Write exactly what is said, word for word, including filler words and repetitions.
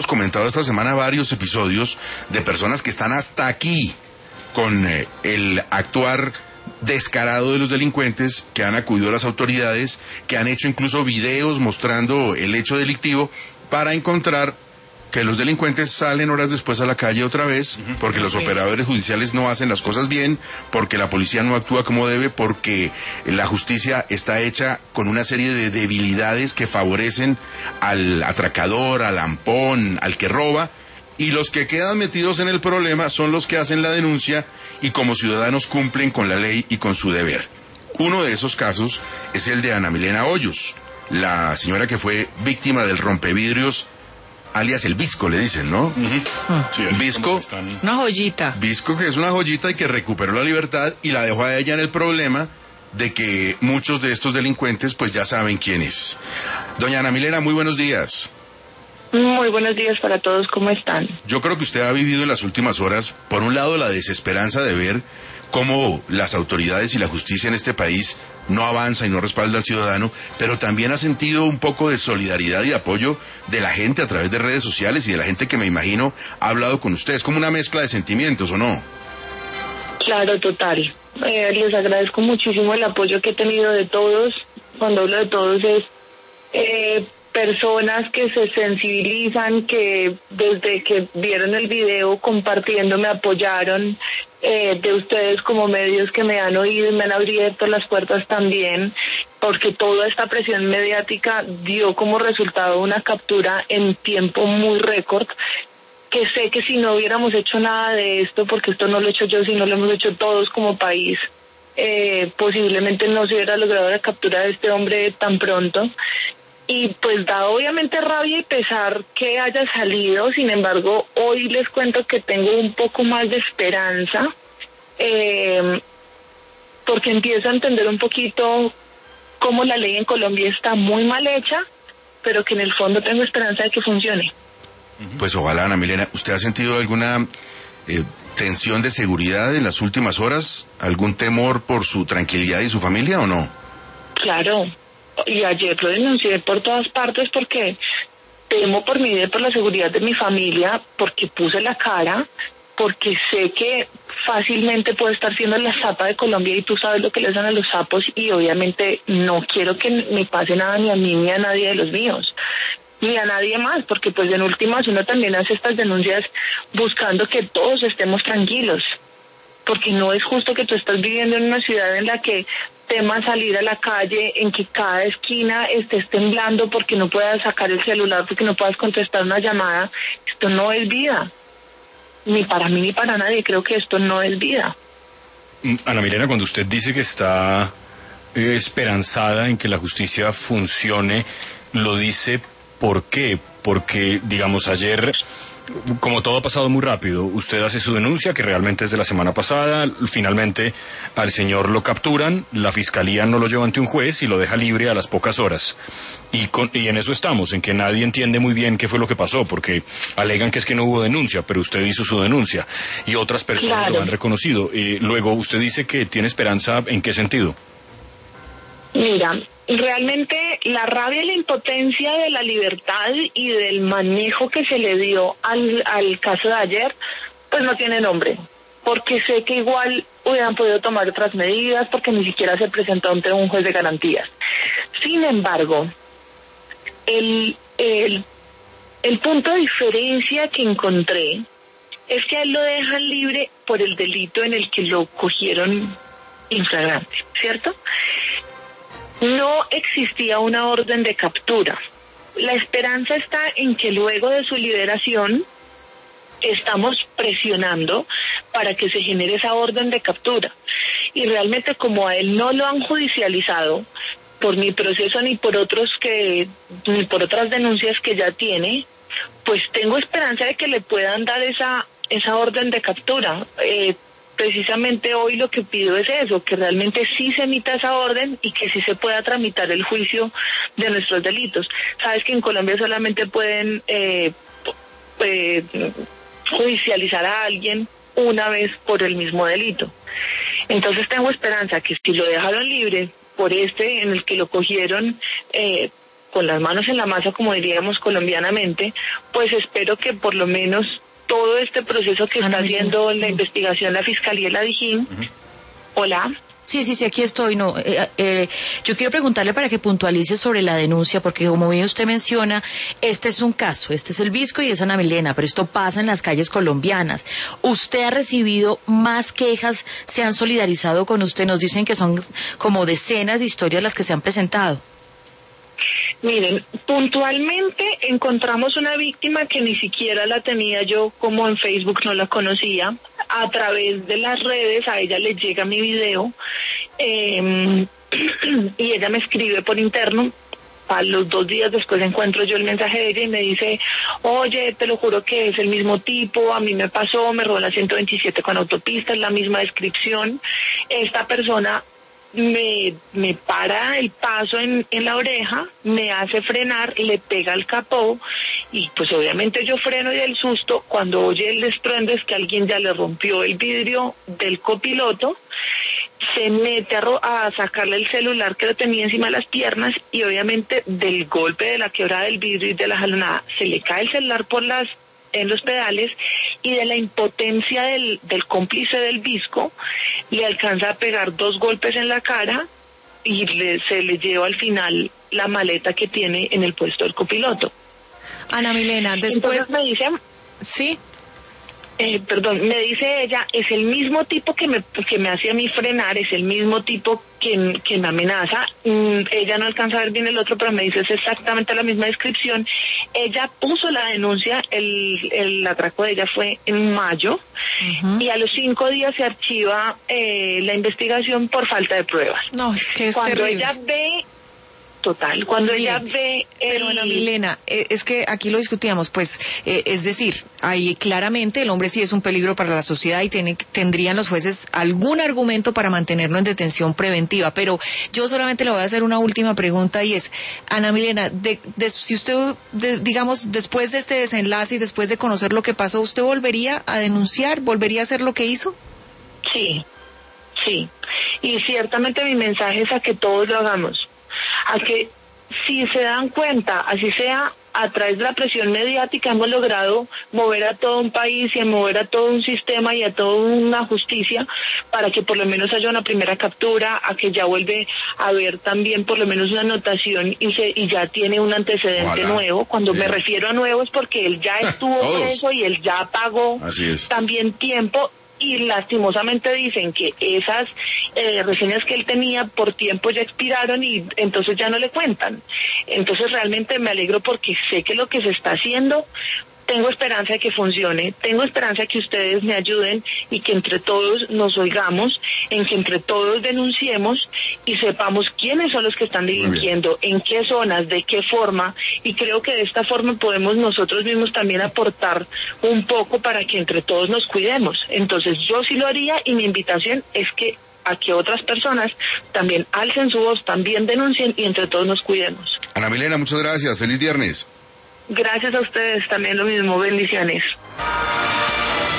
Hemos comentado esta semana varios episodios de personas que están hasta aquí con eh, el actuar descarado de los delincuentes, que han acudido a las autoridades, que han hecho incluso videos mostrando el hecho delictivo para encontrar que los delincuentes salen horas después a la calle otra vez, porque los operadores judiciales no hacen las cosas bien, porque la policía no actúa como debe, porque la justicia está hecha con una serie de debilidades que favorecen al atracador, al lampón, al que roba, y los que quedan metidos en el problema son los que hacen la denuncia y como ciudadanos cumplen con la ley y con su deber. Uno de esos casos es el de Ana Milena Hoyos, la señora que fue víctima del rompevidrios, alias el Visco, le dicen, ¿no? Uh-huh. Sí, Visco, están... una joyita. Visco, que es una joyita y que recuperó la libertad y la dejó a ella en el problema de que muchos de estos delincuentes pues ya saben quién es. Doña Ana Milena, muy buenos días. Muy buenos días para todos, ¿cómo están? Yo creo que usted ha vivido en las últimas horas, por un lado, la desesperanza de ver cómo las autoridades y la justicia en este país no avanza y no respalda al ciudadano, pero también ha sentido un poco de solidaridad y apoyo de la gente a través de redes sociales y de la gente que me imagino ha hablado con ustedes, como una mezcla de sentimientos, ¿o no? Claro, total. Eh, les agradezco muchísimo el apoyo que he tenido de todos. Cuando hablo de todos es eh, personas que se sensibilizan, que desde que vieron el video compartiendo me apoyaron, eh, de ustedes como medios que me han oído y me han abierto las puertas también, porque toda esta presión mediática dio como resultado una captura en tiempo muy récord, que sé que si no hubiéramos hecho nada de esto, porque esto no lo he hecho yo, sino lo hemos hecho todos como país, eh, posiblemente no se hubiera logrado la captura de este hombre tan pronto. Y pues da obviamente rabia y pesar que haya salido, sin embargo, hoy les cuento que tengo un poco más de esperanza, eh, porque empiezo a entender un poquito cómo la ley en Colombia está muy mal hecha, pero que en el fondo tengo esperanza de que funcione. Pues ojalá, Ana Milena. ¿Usted ha sentido alguna eh, tensión de seguridad en las últimas horas? ¿Algún temor por su tranquilidad y su familia o no? Claro. Y ayer lo denuncié por todas partes porque temo por mi vida y por la seguridad de mi familia, porque puse la cara, porque sé que fácilmente puedo estar siendo la zapa de Colombia y tú sabes lo que les dan a los sapos y obviamente no quiero que me pase nada ni a mí ni a nadie de los míos, ni a nadie más, porque pues en últimas uno también hace estas denuncias buscando que todos estemos tranquilos, porque no es justo que tú estás viviendo en una ciudad en la que temas salir a la calle, en que cada esquina estés temblando porque no puedas sacar el celular, porque no puedas contestar una llamada. Esto no es vida, ni para mí ni para nadie. Creo que esto no es vida. Ana Milena, cuando usted dice que está eh, esperanzada en que la justicia funcione, lo dice ¿por qué? Porque, digamos, ayer, como todo ha pasado muy rápido, usted hace su denuncia, que realmente es de la semana pasada, finalmente al señor lo capturan, la fiscalía no lo lleva ante un juez y lo deja libre a las pocas horas. Y, con, y en eso estamos, en que nadie entiende muy bien qué fue lo que pasó, porque alegan que es que no hubo denuncia, pero usted hizo su denuncia y otras personas claro. lo han reconocido. Eh, luego, usted dice que tiene esperanza, ¿en qué sentido? Mira, realmente la rabia y la impotencia de la libertad y del manejo que se le dio al, al caso de ayer, pues no tiene nombre, porque sé que igual hubieran podido tomar otras medidas, porque ni siquiera se presentó ante un juez de garantías. Sin embargo, el, el, el punto de diferencia que encontré es que a él lo dejan libre por el delito en el que lo cogieron infragante, ¿cierto? No existía una orden de captura. La esperanza está en que luego de su liberación estamos presionando para que se genere esa orden de captura. Y realmente como a él no lo han judicializado por mi proceso ni por otros que ni por otras denuncias que ya tiene, pues tengo esperanza de que le puedan dar esa esa orden de captura. Eh, Precisamente hoy lo que pido es eso, que realmente sí se emita esa orden y que sí se pueda tramitar el juicio de nuestros delitos. Sabes que en Colombia solamente pueden eh, eh, judicializar a alguien una vez por el mismo delito. Entonces tengo esperanza que si lo dejaron libre por este en el que lo cogieron, eh, con las manos en la masa, como diríamos colombianamente, pues espero que por lo menos todo este proceso que está haciendo la investigación, la Fiscalía y la DIJÍN. Uh-huh. Hola. Sí, sí, sí, aquí estoy. No, eh, eh, yo quiero preguntarle para que puntualice sobre la denuncia, porque como bien usted menciona, este es un caso, este es el Visco y es Ana Milena, pero esto pasa en las calles colombianas. ¿Usted ha recibido más quejas? ¿Se han solidarizado con usted? Nos dicen que son como decenas de historias las que se han presentado. Miren, puntualmente encontramos una víctima que ni siquiera la tenía yo, como en Facebook no la conocía. A través de las redes a ella le llega mi video eh, y ella me escribe por interno. A los dos días después encuentro yo el mensaje de ella y me dice: oye, te lo juro que es el mismo tipo, a mí me pasó, me robó la ciento veintisiete con autopista, es la misma descripción. Esta persona me, me para el paso en, en la oreja, me hace frenar, le pega el capó y pues obviamente yo freno y del susto, cuando oye el estruendo es que alguien ya le rompió el vidrio del copiloto, se mete a, ro- a sacarle el celular que lo tenía encima de las piernas y obviamente del golpe de la quebrada del vidrio y de la jalonada se le cae el celular por las en los pedales y de la impotencia del, del cómplice del Visco le alcanza a pegar dos golpes en la cara y le, se le lleva al final la maleta que tiene en el puesto del copiloto. Ana Milena, después... Entonces me dice... Sí. Eh, perdón, me dice ella, es el mismo tipo que me que me hace a mí frenar, es el mismo tipo que, que me amenaza. Mm, ella no alcanza a ver bien el otro, pero me dice es exactamente la misma descripción. Ella puso la denuncia, el, el atraco de ella fue en mayo, uh-huh. y a los cinco días se archiva eh, la investigación por falta de pruebas. No, es que es Cuando terrible. ella ve... Total, cuando Mire, ella ve... El... Pero Ana Milena, eh, es que aquí lo discutíamos, pues, eh, es decir, ahí claramente el hombre sí es un peligro para la sociedad y tiene, tendrían los jueces algún argumento para mantenerlo en detención preventiva, pero yo solamente le voy a hacer una última pregunta y es, Ana Milena, de, de, si usted, de, digamos, después de este desenlace y después de conocer lo que pasó, ¿usted volvería a denunciar, volvería a hacer lo que hizo? Sí, sí, y ciertamente mi mensaje es a que todos lo hagamos. A que si se dan cuenta, así sea a través de la presión mediática, hemos logrado mover a todo un país y a mover a todo un sistema y a toda una justicia para que por lo menos haya una primera captura, a que ya vuelve a haber también por lo menos una anotación y, se, y ya tiene un antecedente Ojalá. nuevo. Cuando Bien. me refiero a nuevo es porque él ya estuvo preso y él ya pagó también tiempo. Y lastimosamente dicen que esas eh, reseñas que él tenía por tiempo ya expiraron y entonces ya no le cuentan. Entonces realmente me alegro porque sé que lo que se está haciendo, tengo esperanza de que funcione, tengo esperanza de que ustedes me ayuden y que entre todos nos oigamos, en que entre todos denunciemos y sepamos quiénes son los que están delinquiendo, en qué zonas, de qué forma, y creo que de esta forma podemos nosotros mismos también aportar un poco para que entre todos nos cuidemos. Entonces yo sí lo haría y mi invitación es que a que otras personas también alcen su voz, también denuncien y entre todos nos cuidemos. Ana Milena, muchas gracias, feliz viernes. Gracias a ustedes, también lo mismo, bendiciones.